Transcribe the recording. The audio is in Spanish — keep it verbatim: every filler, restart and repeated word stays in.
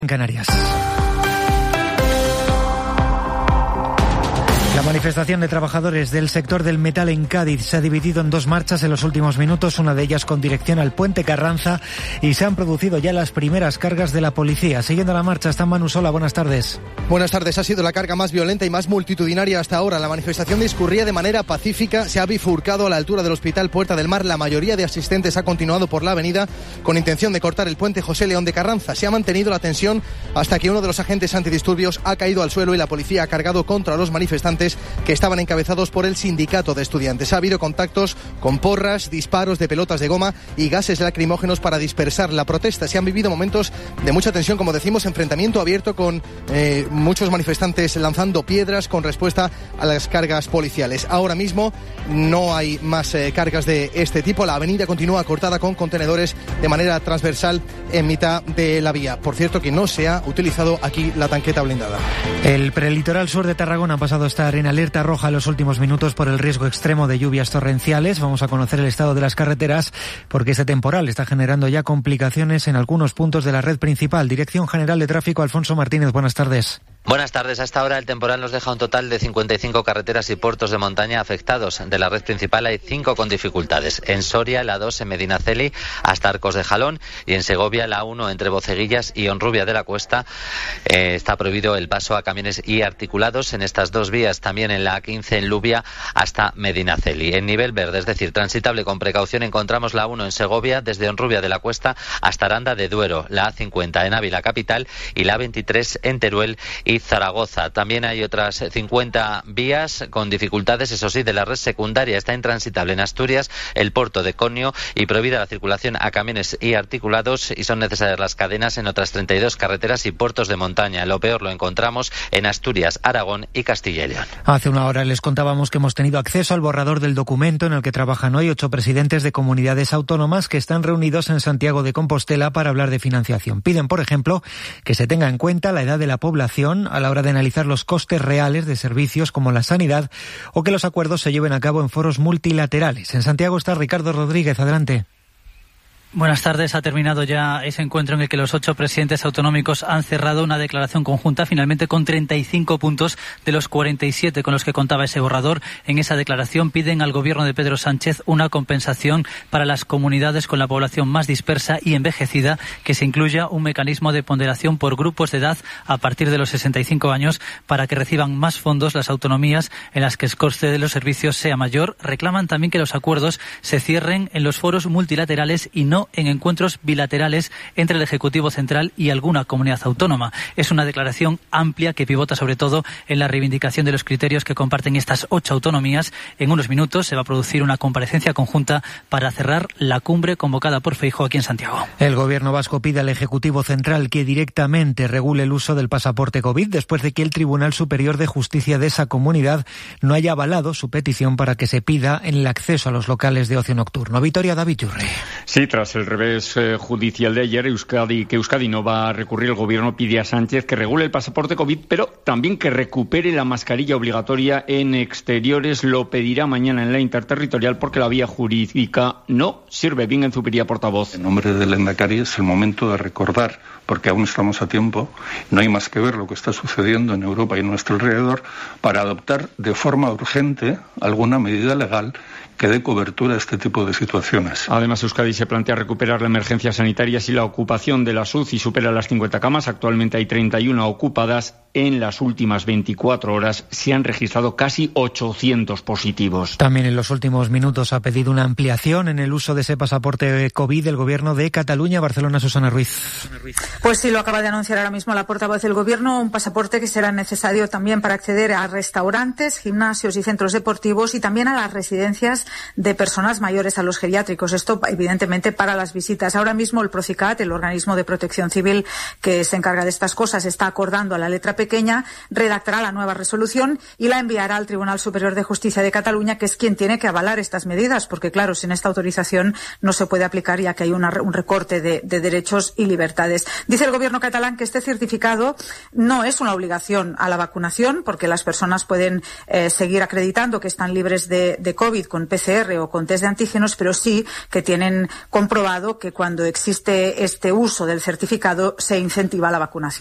En Canarias. La manifestación de trabajadores del sector del metal en Cádiz se ha dividido en dos marchas en los últimos minutos, una de ellas con dirección al Puente Carranza, y se han producido ya las primeras cargas de la policía. Siguiendo la marcha está Manu Sola, buenas tardes. Buenas tardes, ha sido la carga más violenta y más multitudinaria hasta ahora. La manifestación discurría de manera pacífica, se ha bifurcado a la altura del Hospital Puerta del Mar. La mayoría de asistentes ha continuado por la avenida con intención de cortar el puente José León de Carranza. Se ha mantenido la tensión hasta que uno de los agentes antidisturbios ha caído al suelo y la policía ha cargado contra los manifestantes que estaban encabezados por el sindicato de estudiantes. Ha habido contactos con porras, disparos de pelotas de goma y gases lacrimógenos para dispersar la protesta. Se han vivido momentos de mucha tensión, como decimos, enfrentamiento abierto con eh, muchos manifestantes lanzando piedras con respuesta a las cargas policiales. Ahora mismo no hay más eh, cargas de este tipo. La avenida continúa cortada con contenedores de manera transversal en mitad de la vía. Por cierto, que no se ha utilizado aquí la tanqueta blindada. El prelitoral sur de Tarragona ha pasado a estar en alerta roja en los últimos minutos por el riesgo extremo de lluvias torrenciales. Vamos a conocer el estado de las carreteras porque este temporal está generando ya complicaciones en algunos puntos de la red principal. Dirección General de Tráfico, Alfonso Martínez, buenas tardes. Buenas tardes. A esta hora el temporal nos deja un total de cincuenta y cinco carreteras y puertos de montaña afectados. De la red principal hay cinco con dificultades. En Soria, la dos en Medinaceli hasta Arcos de Jalón, y en Segovia, la uno entre Boceguillas y Honrubia de la Cuesta. Eh, está prohibido el paso a camiones y articulados en estas dos vías. También en la A quince en Lubia hasta Medinaceli. En nivel verde, es decir, transitable con precaución, encontramos la uno en Segovia desde Honrubia de la Cuesta hasta Aranda de Duero, la A cincuenta en Ávila capital y la A veintitrés en Teruel y Zaragoza. También hay otras cincuenta vías con dificultades, eso sí, de la red secundaria. Está intransitable en Asturias el puerto de Conio y prohibida la circulación a camiones y articulados, y son necesarias las cadenas en otras treinta y dos carreteras y puertos de montaña. Lo peor lo encontramos en Asturias, Aragón y Castilla y León. Hace una hora les contábamos que hemos tenido acceso al borrador del documento en el que trabajan hoy ocho presidentes de comunidades autónomas que están reunidos en Santiago de Compostela para hablar de financiación. Piden, por ejemplo, que se tenga en cuenta la edad de la población a la hora de analizar los costes reales de servicios como la sanidad, o que los acuerdos se lleven a cabo en foros multilaterales. En Santiago está Ricardo Rodríguez, adelante. Buenas tardes. Ha terminado ya ese encuentro en el que los ocho presidentes autonómicos han cerrado una declaración conjunta, finalmente con treinta y cinco puntos de los cuarenta y siete con los que contaba ese borrador. En esa declaración piden al gobierno de Pedro Sánchez una compensación para las comunidades con la población más dispersa y envejecida, que se incluya un mecanismo de ponderación por grupos de edad a partir de los sesenta y cinco años para que reciban más fondos las autonomías en las que el coste de los servicios sea mayor. Reclaman también que los acuerdos se cierren en los foros multilaterales y no en encuentros bilaterales entre el Ejecutivo Central y alguna comunidad autónoma. Es una declaración amplia que pivota sobre todo en la reivindicación de los criterios que comparten estas ocho autonomías. En unos minutos se va a producir una comparecencia conjunta para cerrar la cumbre convocada por Feijóo aquí en Santiago. El Gobierno vasco pide al Ejecutivo Central que directamente regule el uso del pasaporte COVID después de que el Tribunal Superior de Justicia de esa comunidad no haya avalado su petición para que se pida el acceso a los locales de ocio nocturno. Vitoria, David Yurre. Sí, tras el revés eh, judicial de ayer, Euskadi, que Euskadi no va a recurrir, el Gobierno pide a Sánchez que regule el pasaporte COVID, pero también que recupere la mascarilla obligatoria en exteriores. Lo pedirá mañana en la interterritorial porque la vía jurídica no sirve. Bien, en Zupiría, portavoz. En nombre del Lehendakari, es el momento de recordar, porque aún estamos a tiempo, no hay más que ver lo que está sucediendo en Europa y en nuestro alrededor, para adoptar de forma urgente alguna medida legal que dé cobertura a este tipo de situaciones. Además, Euskadi se plantea recuperar la emergencia sanitaria si la ocupación de las U C I supera las cincuenta camas. Actualmente hay treinta y una ocupadas. En las últimas veinticuatro horas se han registrado casi ochocientos positivos. También en los últimos minutos ha pedido una ampliación en el uso de ese pasaporte COVID del Gobierno de Cataluña. Barcelona, Susana Ruiz. Pues sí, lo acaba de anunciar ahora mismo la portavoz del Gobierno, un pasaporte que será necesario también para acceder a restaurantes, gimnasios y centros deportivos, y también a las residencias de personas mayores, a los geriátricos. Esto, evidentemente, para las visitas. Ahora mismo el Procicat, el organismo de protección civil que se encarga de estas cosas, está acordando a la letra pequeña, redactará la nueva resolución y la enviará al Tribunal Superior de Justicia de Cataluña, que es quien tiene que avalar estas medidas, porque claro, sin esta autorización no se puede aplicar, ya que hay una, un recorte de, de derechos y libertades. Dice el gobierno catalán que este certificado no es una obligación a la vacunación, porque las personas pueden eh, seguir acreditando que están libres de, de COVID con P C R o con test de antígenos, pero sí que tienen comprobado que cuando existe este uso del certificado se incentiva la vacunación.